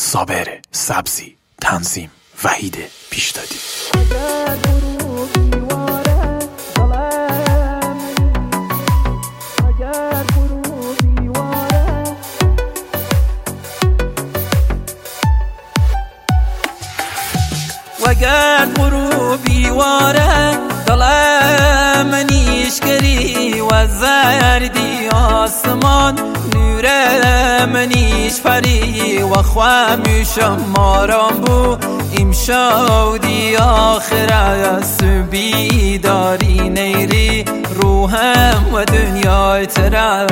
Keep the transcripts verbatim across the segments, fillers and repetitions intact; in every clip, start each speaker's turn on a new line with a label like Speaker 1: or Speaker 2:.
Speaker 1: صابر سبزی، تنظیم وحید پیشدادی.
Speaker 2: وگر غروبی واره دلم منیش کری و زردی آسمان نور منیش پری و خوامیشم مارم بو امشودی آخره سبی داری نیری روحم و دنیای تره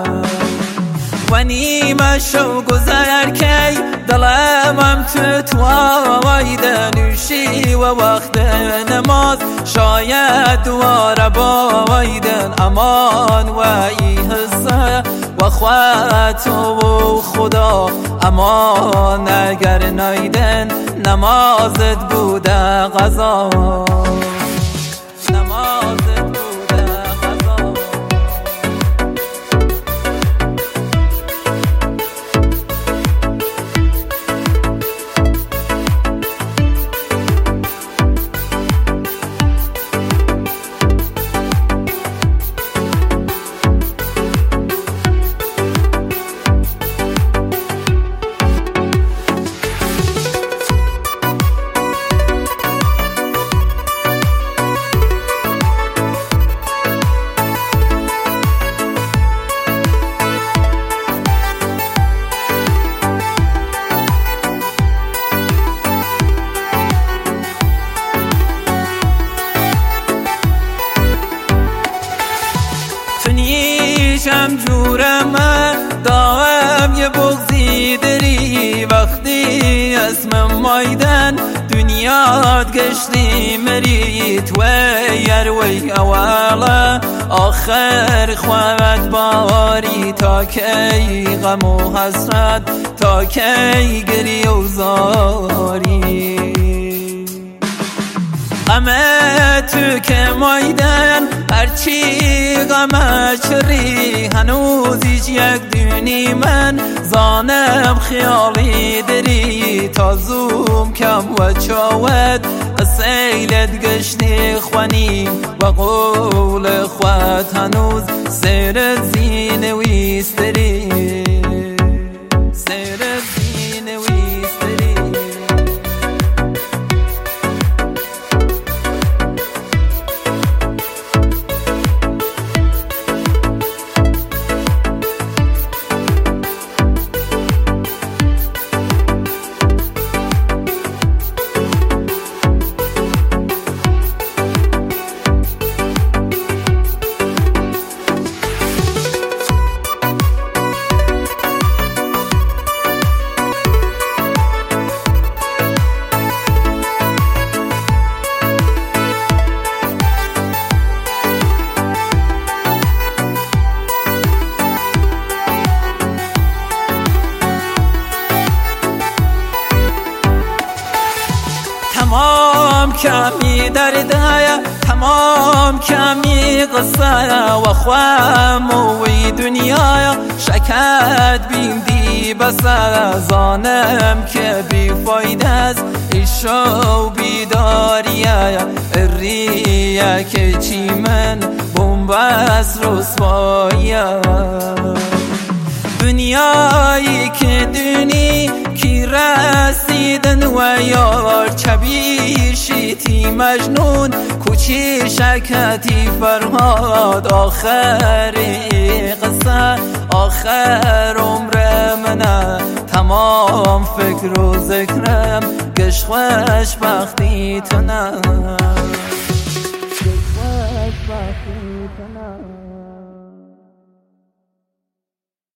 Speaker 2: و نیمه شو گذر کی دلمم تو توایده نوشی و وقت نماز شاید دواره بایدن امان و ای حسه و خوات و خدا امان اگر نیدن نمازت بوده قضا نمازت بوده قضا. نیشم جورم دایم یه بغضی داری وقتی اسمم مایدن دنیات گشتی مریت و یروی اولا آخر خواهد باری تا کی غم و حسرت تا کی گری و زاری غمه تو که مایدن هرچی غمش ری هنوز هیچ یک دونی من زانم خیالی داری تا زوم کم و چاود سیلت گشتی خوانیم و قول خود هنوز سیرت زینویست داری سیرت زینویست داری. تمام کمی درده تمام کمی قصه و خوام و دنیا شکت بیندی بسر زانم که بی فایده است ایشو بیداریه ریه که چی من بومبست رسوایه دنیایی که دونی کی رسیدن و یار چبیشیتی مجنون کوچی شکتی فرهاد آخری قصه آخر عمر منه تمام فکر و ذکرم گشت خوش بختی تو نه گشت خوش بختی تو نه.